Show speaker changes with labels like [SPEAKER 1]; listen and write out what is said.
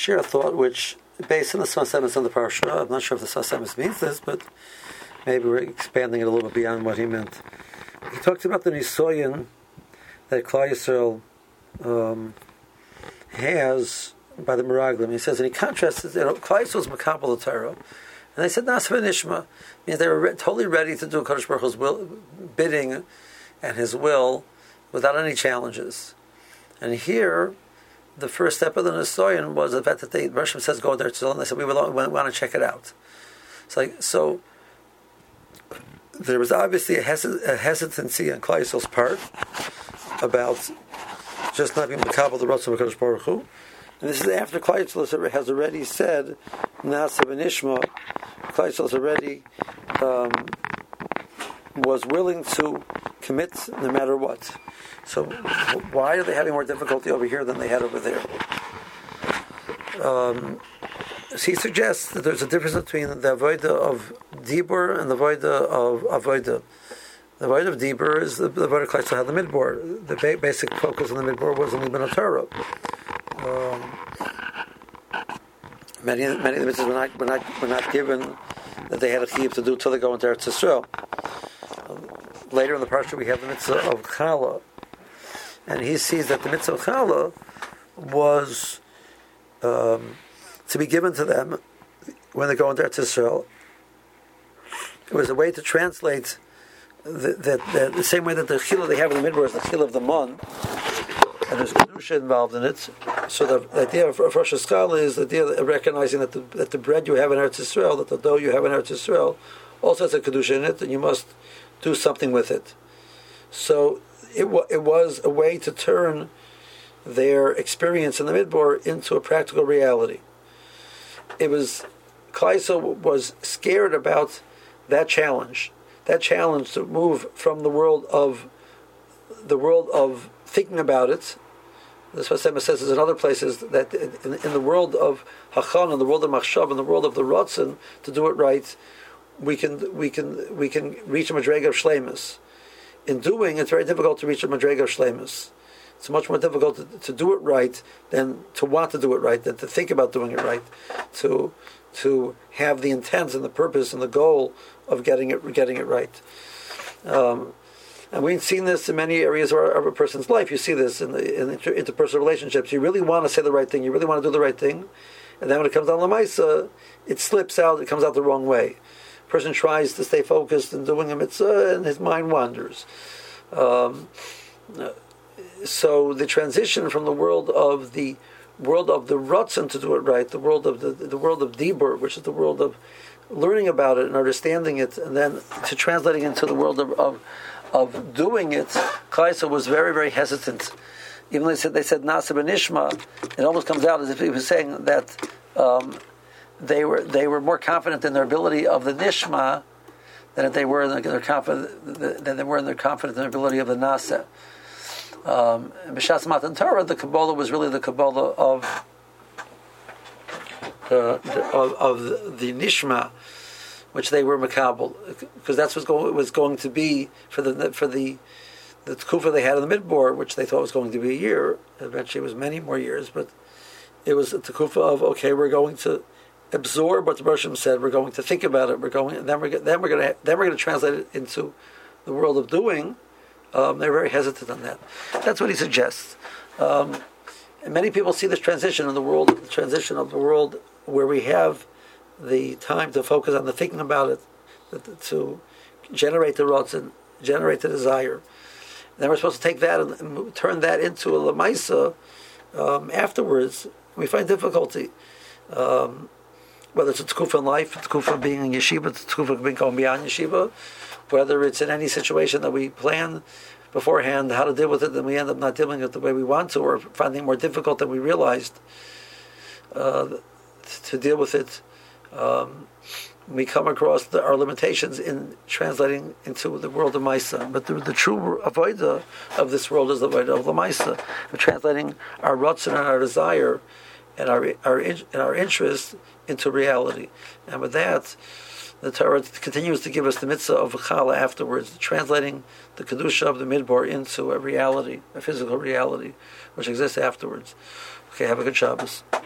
[SPEAKER 1] share a thought which, based on the Sfas Emes on the Parsha, I'm not sure if the Sfas Emes means this, but maybe we're expanding it a little bit beyond what he meant. He talks about the Nisoyan that Klal Yisrael has by the Meraglim. He says, and he contrasts it, Klal Yisrael's Makabel the Torah, and they said Nasa v'Nishma, means they were totally ready to do Kadosh Baruch Hu's bidding and his will without any challenges. And here, the first step of the Nisoyan was the fact that the Rosh says go there to, and they said we want to check it out. So there was obviously a hesitancy on Klal Yisrael's part about just not being Makabel the Ratzon of Kadosh Baruch Hu. And this is after Klal Yisrael has already said Nasa v'Nishma. Klal Yisrael has already was willing to commit no matter what. So why are they having more difficulty over here than they had over there? So he suggests that there's a difference between the avodah of dibur and the avodah of avodah. The avodah of dibur is the avodah Klal Yisrael had the midbar. The basic focus on the midbar was on Libana Torah. Many of the mitzvahs were not given that they had a chiyuv to do until they go into Eretz Yisrael. Later in the parsha we have the mitzvah of challah, and he sees that the mitzvah of challah was to be given to them when they go into Eretz Yisrael. It was a way to translate the same way that the chila they have in the midbar is the chila of the mon, and there's kedusha involved in it. So the idea of Rosh Hashanah is the idea of recognizing that the bread you have in Eretz Yisrael, that the dough you have in Eretz Yisrael, also has a kedusha in it, and you must do something with it. So it was a way to turn their experience in the midbar into a practical reality. It was Klal Yisrael was scared about that challenge to move from the world of thinking about it. This Sfas Emes says in other places that in the world of Hachon, in the world of Machshav, in the world of the Ratzon, to do it right, we can reach a madrega of shleimus. In doing, it's very difficult to reach a madrega of shleimus. It's much more difficult to do it right than to want to do it right, than to think about doing it right, to have the intent and the purpose and the goal of getting it right. And we've seen this in many areas of a person's life. You see this in interpersonal relationships. You really want to say the right thing. You really want to do the right thing. And then when it comes down to Lamaisa, it slips out. It comes out the wrong way. A person tries to stay focused in doing a mitzvah, and his mind wanders. So the transition from the world of the Ratzon to do it right, the world of the world of Dibur, which is the world of learning about it and understanding it, and then to translating into the world of doing it, Klal Yisrael was very, very hesitant. Even though they said Nasa v'Nishma, it almost comes out as if he was saying that they were more confident in their ability of the Nishma than they were in their confidence in their ability of the Nasa. B'Shas Matan Torah, the Kabbalah was really the Kabbalah of the Nishma, which they were makabel, because that's what it was going to be for the tkufa they had in the midbar, which they thought was going to be a year. Eventually, it was many more years, but it was a tkufa of we're going to absorb what the Roshim said. We're going to think about it. We're going to translate it into the world of doing. They're very hesitant on that. That's what he suggests. And many people see this transition of the world where we have the time to focus on the thinking about it, to generate the rotzen, generate the desire. Then we're supposed to take that and turn that into a lemaisa afterwards. We find difficulty. Whether it's a tkufa in life, a tkufa being in yeshiva, a tkufa being going beyond yeshiva, whether it's in any situation that we plan beforehand how to deal with it, and we end up not dealing with it the way we want to, or finding it more difficult than we realized to deal with it. We come across our limitations in translating into the world of Maisa. But the true avodah of this world is the avodah of the Maisa, of translating our rutzon and our desire and our interest into reality. And with that, the Torah continues to give us the mitzvah of challah afterwards, translating the kedusha of the midbar into a reality, a physical reality, which exists afterwards. Okay, have a good Shabbos.